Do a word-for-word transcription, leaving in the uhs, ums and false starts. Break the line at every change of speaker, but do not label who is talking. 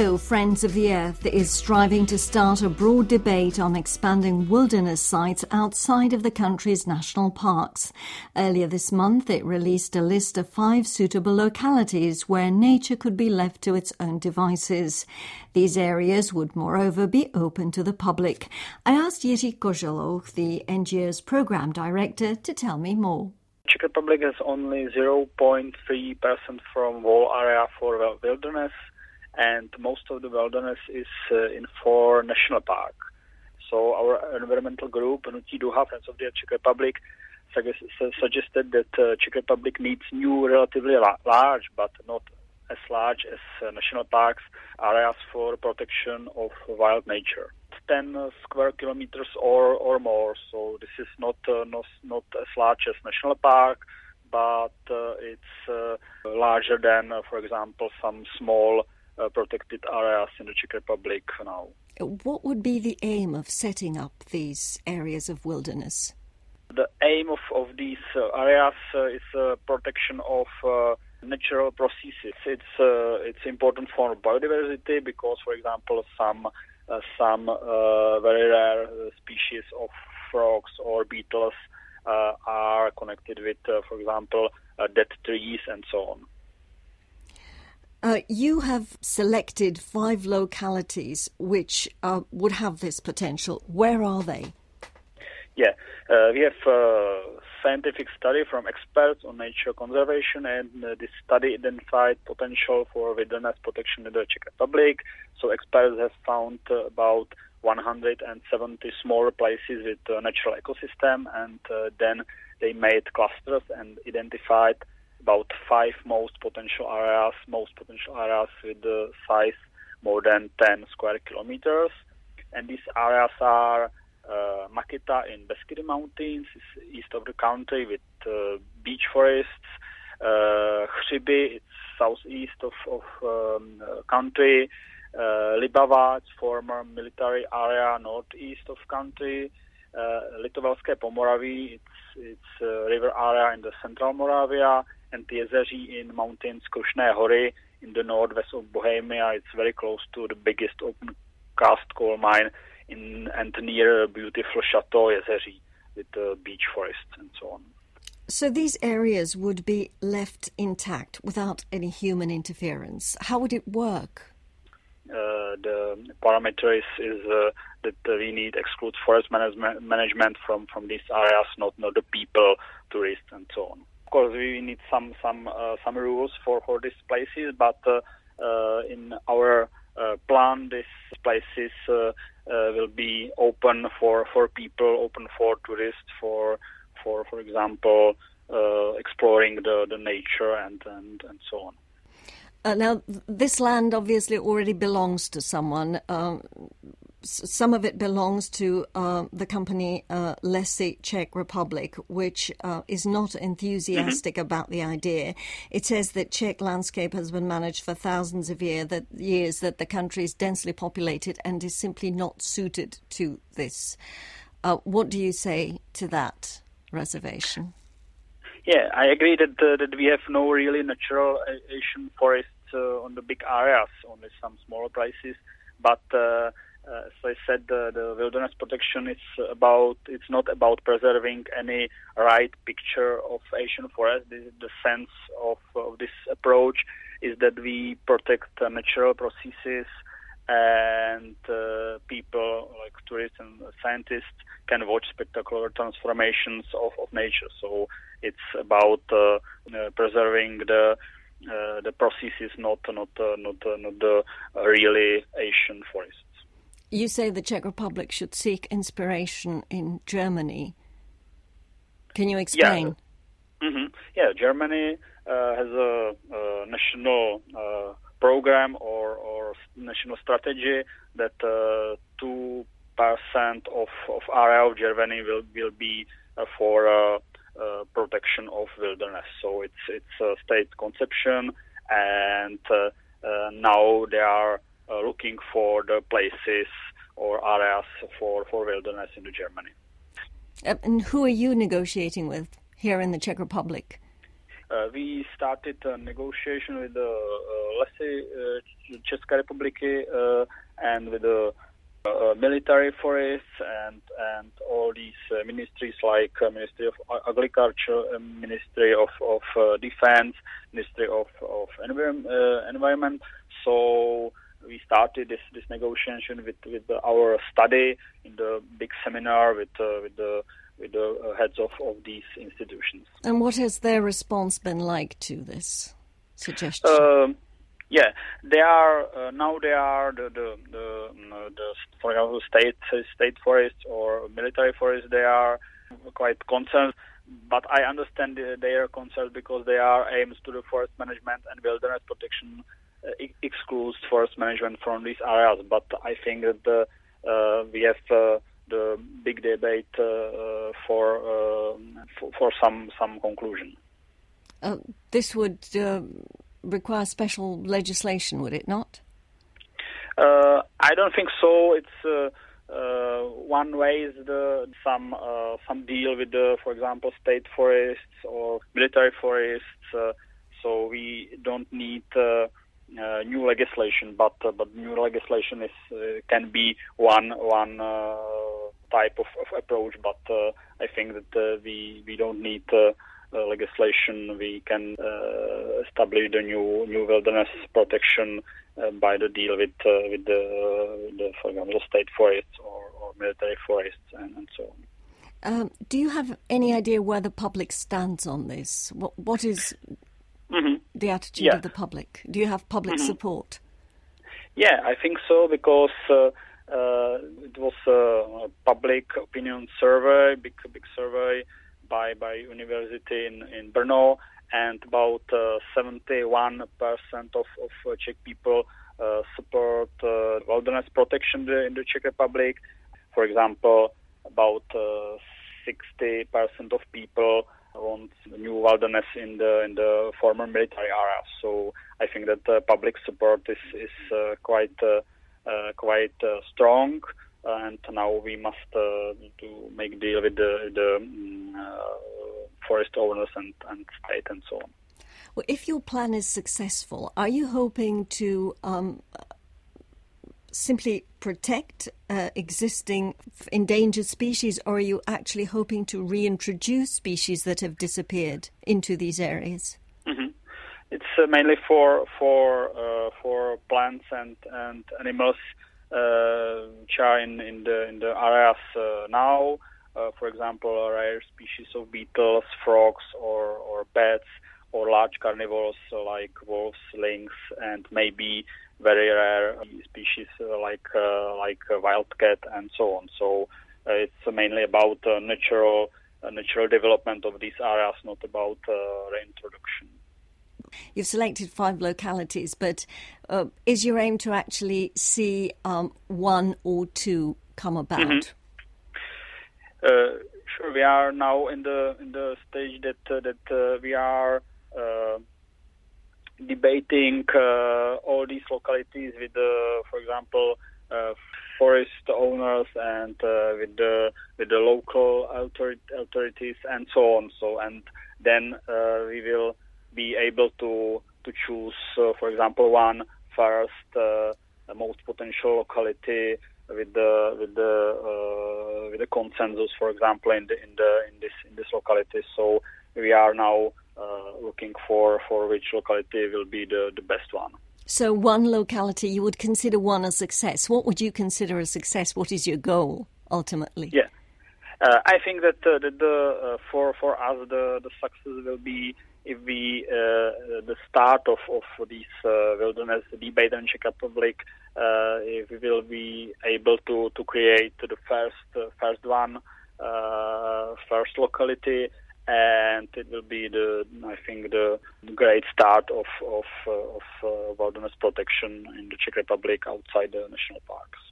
So, Friends of the Earth is striving to start a broad debate on expanding wilderness sites outside of the country's national parks. Earlier this month, it released a list of five suitable localities where nature could be left to its own devices. These areas would, moreover, be open to the public. I asked Jiří Koželouch, the N G O's Programme Director, to tell me more.
Czech Republic has only zero point three percent from whole area for wilderness, and most of the wilderness is uh, in four national parks. So our environmental group, Hnutí Duha, Friends of the Czech Republic, suggest, suggested that uh, Czech Republic needs new, relatively la- large, but not as large as uh, national parks, areas for protection of wild nature. ten uh, square kilometers or, or more, so this is not, uh, not not as large as national park, but uh, it's uh, larger than, uh, for example, some small uh, protected areas in the Czech Republic now.
What would be the aim of setting up these areas of wilderness?
The aim of, of these uh, areas uh, is uh, protection of uh, natural processes. It's uh, it's important for biodiversity because, for example, some uh, some uh, very rare species of frogs or beetles uh, are connected with, uh, for example, uh, dead trees and so on.
Uh, you have selected five localities which uh, would have this potential. Where are they?
Yeah, uh, we have a scientific study from experts on nature conservation, and uh, this study identified potential for wilderness protection in the Czech Republic. So experts have found uh, about one hundred seventy smaller places with uh, natural ecosystem, and uh, then they made clusters and identified about five most potential areas, most potential areas with the size more than ten square kilometers. And these areas are Uh, Makita in Beskid Mountains, east of the country, with uh, beech forests. Uh, Hřiby, it's southeast of, of um, uh, country. Uh, Libava, it's former military area, northeast of country. Uh, Litovelské Pomoraví, it's it's a river area in the central Moravia, and Jezeří in mountains Krušné hory in the northwest of Bohemia. It's very close to the biggest open cast coal mine in and near beautiful Chateau Jezeří with the beech forests and so on.
So these areas would be left intact without any human interference. How would it work?
Uh, the parameter is, is uh, that we need exclude forest management, management from, from these areas, not, not the people, tourists and so on. Of course, we need some some uh, some rules for, for these places, but uh, uh, in our uh, plan, these places uh, Uh, will be open for, for people, open for tourists, for for for example, uh, exploring the, the nature and, and, and so on.
Uh, now, this land obviously already belongs to someone. Um, some of it belongs to uh, the company uh, Lesy Czech Republic, which uh, is not enthusiastic mm-hmm. about the idea. It says that Czech landscape has been managed for thousands of year, that, years, that the country is densely populated and is simply not suited to this. Uh, what do you say to that reservation?
Yeah, I agree that uh, that we have no really natural Asian forests uh, on the big areas, only some smaller places. But uh, uh, as I said, uh, the wilderness protection is about it's not about preserving any right picture of Asian forest. The, the sense of, of this approach is that we protect uh, natural processes, and uh, people like tourists and scientists can watch spectacular transformations of, of nature. So it's about uh, uh, preserving the uh, the processes, not not uh, not uh, not the uh, really Asian forests.
You say the Czech Republic should seek inspiration in Germany. Can you explain?
Yeah, mm-hmm. yeah Germany uh, has a, a national uh, program or, or national strategy that uh, two percent of, of area of Germany will, will be uh, for uh, uh, protection of wilderness. So it's it's a state conception, and uh, uh, now they are uh, looking for the places or areas for, for wilderness in Germany.
Uh, and who are you negotiating with here in the Czech Republic?
Uh, we started a negotiation with the uh, Lesy uh, České republiky uh, and with the uh, military forests and and all these uh, ministries like uh, Ministry of Agriculture, uh, Ministry of of uh, Defense, Ministry of of Envir- uh, Environment. So we started this, this negotiation with with the, our study in the big seminar with uh, with the with the heads of, of these institutions.
And what has their response been like to this suggestion?
Um, yeah, they are uh, now. They are the the, the, uh, the for example state state forests or military forests. They are quite concerned, but I understand their concerns because they are aims to the forest management and wilderness protection uh, excludes forest management from these areas. But I think that the, uh, we have. Uh, the big debate uh, for, uh, for for some some conclusion.
Uh, this would uh, require special legislation, would it not?
Uh, I don't think so. It's uh, uh, one way is the some uh, some deal with the, for example, state forests or military forests. Uh, so we don't need uh, uh, new legislation, but uh, but new legislation is uh, can be one one. Uh, type of, of approach, but uh, I think that uh, we we don't need uh, uh, legislation. We can uh, establish the new new wilderness protection uh, by the deal with uh, with the, uh, the for example state forests or, or military forests and, and so on.
Um, do you have any idea where the public stands on this? What what is mm-hmm. the attitude yeah. of the public? Do you have public mm-hmm. support?
Yeah, I think so because. Uh, Uh, it was a public opinion survey, big big survey by by university in, in Brno, and about uh, seventy-one percent of, of uh, Czech people uh, support uh, wilderness protection in the Czech Republic. For example, about uh, sixty percent of people want new wilderness in the in the former military areas. So I think that uh, public support is is uh, quite. Uh, Uh, quite uh, strong, and now we must uh, to make deal with the, the um, uh, forest owners and, and state and so on.
Well, if your plan is successful, are you hoping to um, simply protect uh, existing endangered species, or are you actually hoping to reintroduce species that have disappeared into these areas?
Mm-hmm. It's uh, mainly for for uh, for plants and and animals uh, which are in, in the in the areas uh, now. Uh, for example, rare species of beetles, frogs, or or bats, or large carnivores like wolves, lynx, and maybe very rare species uh, like uh, like uh, wildcat and so on. So uh, it's mainly about uh, natural uh, natural development of these areas, not about uh, reintroduction.
You've selected five localities, but uh, is your aim to actually see um, one or two come about?
Mm-hmm. Uh, sure, we are now in the in the stage that uh, that uh, we are uh, debating uh, all these localities with, uh, for example, uh, forest owners and uh, with the with the local author- authorities and so on. So and then uh, we will. Be able to to choose, uh, for example, one first uh, most potential locality with the with the uh, with the consensus, for example, in the in the in this in this locality. So we are now uh, looking for, for which locality will be the, the best one.
So one locality, you would consider one a success. What would you consider a success? What is your goal ultimately?
Yeah, uh, I think that uh, that the uh, for for us the the success will be. If we, uh, the start of, of this uh, wilderness debate in Czech Republic, uh, if we will be able to, to create the first uh, first one, uh, first locality, and it will be the, I think, the great start of of, uh, of uh, wilderness protection in the Czech Republic outside the national parks.